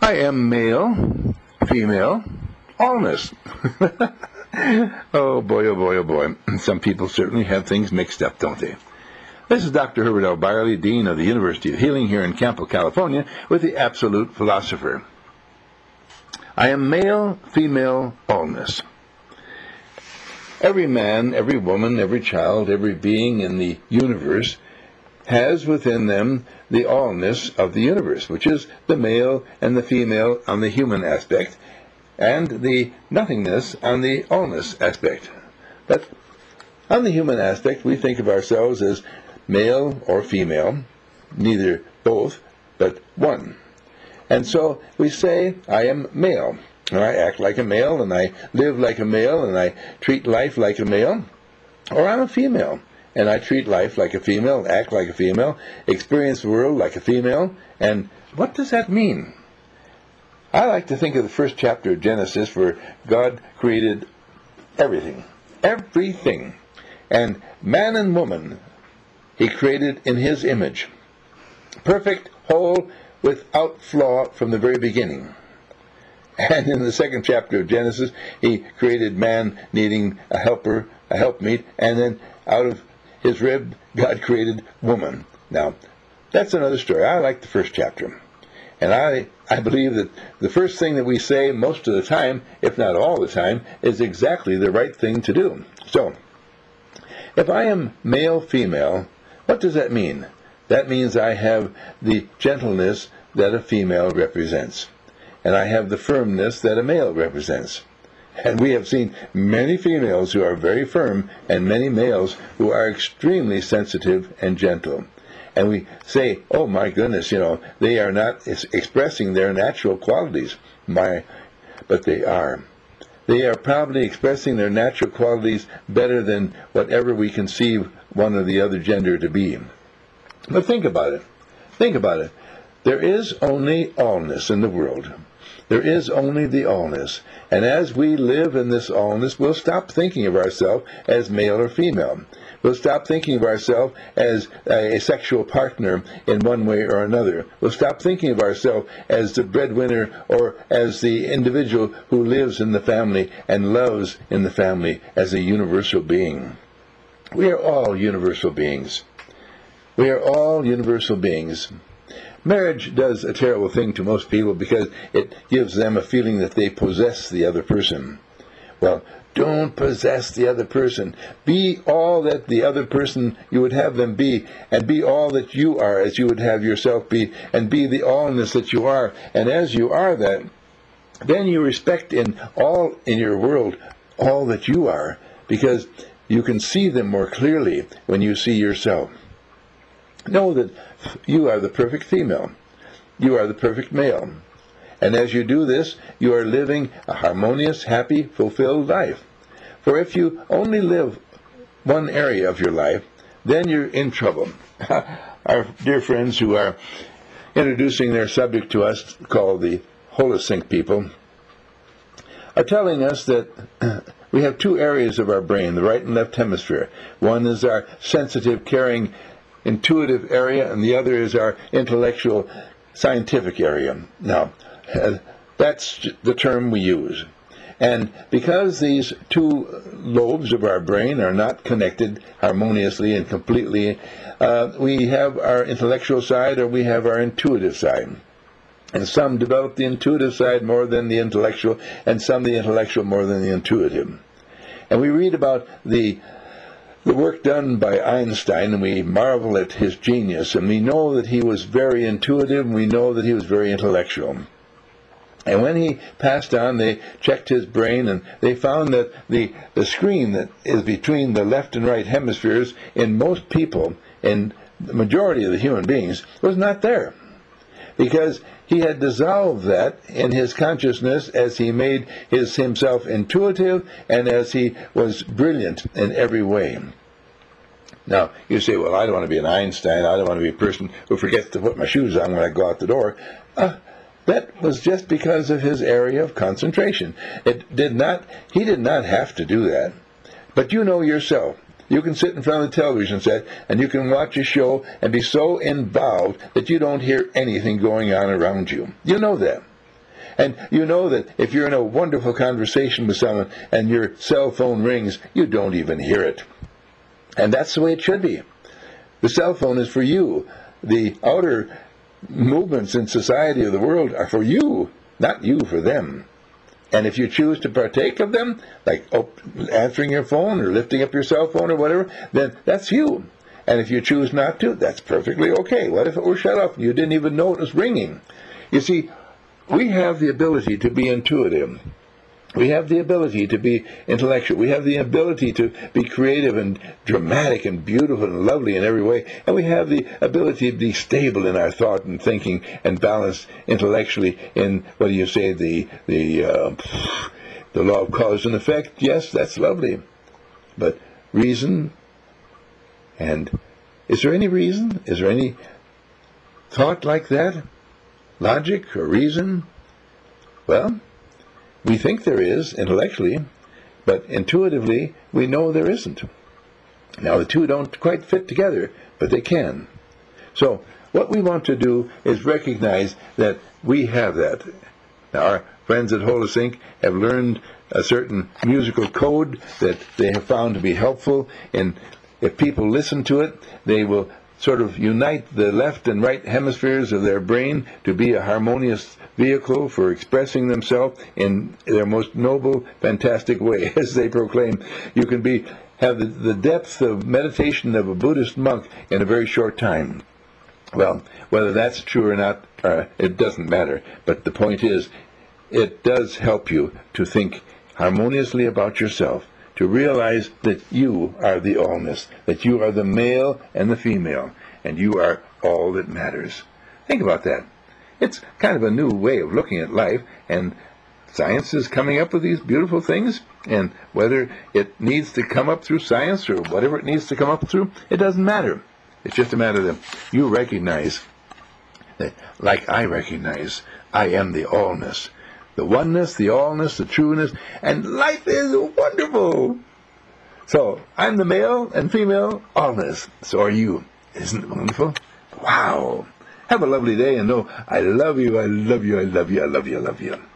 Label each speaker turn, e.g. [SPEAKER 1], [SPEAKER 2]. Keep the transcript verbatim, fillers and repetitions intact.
[SPEAKER 1] I am male, female, allness. Oh boy, oh boy, oh boy. Some people certainly have things mixed up, don't they? This is Doctor Herbert L. Byerly, Dean of the University of Healing here in Campo, California, with the Absolute Philosopher. I am male, female, allness. Every man, every woman, every child, every being in the universe has within them the allness of the universe, which is the male and the female on the human aspect, and the nothingness on the allness aspect. But on the human aspect, we think of ourselves as male or female, neither both, but one. And so we say, I am male. And I act like a male, and I live like a male, and I treat life like a male. Or I'm a female, and I treat life like a female, act like a female, experience the world like a female. And what does that mean? I like to think of the first chapter of Genesis, where God created everything. Everything. And man and woman He created in His image. Perfect, whole, without flaw from the very beginning. And in the second chapter of Genesis, He created man needing a helper, a helpmeet, and then out of his rib, God created woman. Now, that's another story. I like the first chapter. And I, I believe that the first thing that we say most of the time, if not all the time, is exactly the right thing to do. So, if I am male, female, what does that mean? That means I have the gentleness that a female represents. And I have the firmness that a male represents. And we have seen many females who are very firm and many males who are extremely sensitive and gentle. And we say, oh my goodness, you know, they are not expressing their natural qualities. My, but they are. They are probably expressing their natural qualities better than whatever we conceive one or the other gender to be. But think about it. Think about it. There is only allness in the world. There is only the allness. And as we live in this allness, we'll stop thinking of ourselves as male or female. We'll stop thinking of ourselves as a sexual partner in one way or another. We'll stop thinking of ourselves as the breadwinner or as the individual who lives in the family and loves in the family as a universal being. We are all universal beings. We are all universal beings. Marriage does a terrible thing to most people because it gives them a feeling that they possess the other person. Well, don't possess the other person. Be all that the other person you would have them be, and be all that you are as you would have yourself be, and be the allness that you are. And as you are that, then you respect in all in your world all that you are, because you can see them more clearly when you see yourself. Know that you are the perfect female. You are the perfect male. And as you do this, you are living a harmonious, happy, fulfilled life. For if you only live one area of your life, then you're in trouble. Our dear friends who are introducing their subject to us, called the Holosync people, are telling us that we have two areas of our brain, the right and left hemisphere. One is our sensitive, caring, intuitive area, and the other is our intellectual, scientific area. Now, uh, that's the term we use. And because these two lobes of our brain are not connected harmoniously and completely, uh, we have our intellectual side or we have our intuitive side. And some develop the intuitive side more than the intellectual, and some the intellectual more than the intuitive. And we read about the The work done by Einstein, and we marvel at his genius, and we know that he was very intuitive, and we know that he was very intellectual. And when he passed on, they checked his brain, and they found that the, the screen that is between the left and right hemispheres in most people, in the majority of the human beings, was not there. Because he had dissolved that in his consciousness as he made his himself intuitive and as he was brilliant in every way. Now, you say, well, I don't want to be an Einstein. I don't want to be a person who forgets to put my shoes on when I go out the door. Uh, that was just because of his area of concentration. It did not, he did not have to do that. But you know yourself. You can sit in front of the television set and you can watch a show and be so involved that you don't hear anything going on around you. You know that. And you know that if you're in a wonderful conversation with someone and your cell phone rings, you don't even hear it. And that's the way it should be. The cell phone is for you. The outer movements in society of the world are for you, not you for them. And if you choose to partake of them, like answering your phone or lifting up your cell phone or whatever, then that's you. And if you choose not to, that's perfectly okay. What if it were shut off and you didn't even know it was ringing? You see, we have the ability to be intuitive. We have the ability to be intellectual. We have the ability to be creative and dramatic and beautiful and lovely in every way. And we have the ability to be stable in our thought and thinking and balanced intellectually in, what do you say, the the uh, the law of cause and effect. Yes, that's lovely. But reason, and is there any reason? Is there any thought like that? Logic or reason? Well, we think there is intellectually, but intuitively we know there isn't. Now the two don't quite fit together, but they can. So what we want to do is recognize that we have that. Now our friends at Holosync have learned a certain musical code that they have found to be helpful, and if people listen to it, they will sort of unite the left and right hemispheres of their brain to be a harmonious vehicle for expressing themselves in their most noble, fantastic way. As they proclaim, you can be have the, the depth of meditation of a Buddhist monk in a very short time. Well, whether that's true or not, uh, it doesn't matter. But the point is, it does help you to think harmoniously about yourself, to realize that you are the allness, that you are the male and the female, and you are all that matters. Think about that. It's kind of a new way of looking at life, and science is coming up with these beautiful things, and whether it needs to come up through science or whatever it needs to come up through, it doesn't matter. It's just a matter that you recognize that, like I recognize, I am the allness. The oneness, the allness, the trueness, and life is wonderful. So, I'm the male and female allness. So are you. Isn't it wonderful? Wow. Have a lovely day, and know I love you, I love you, I love you, I love you, I love you.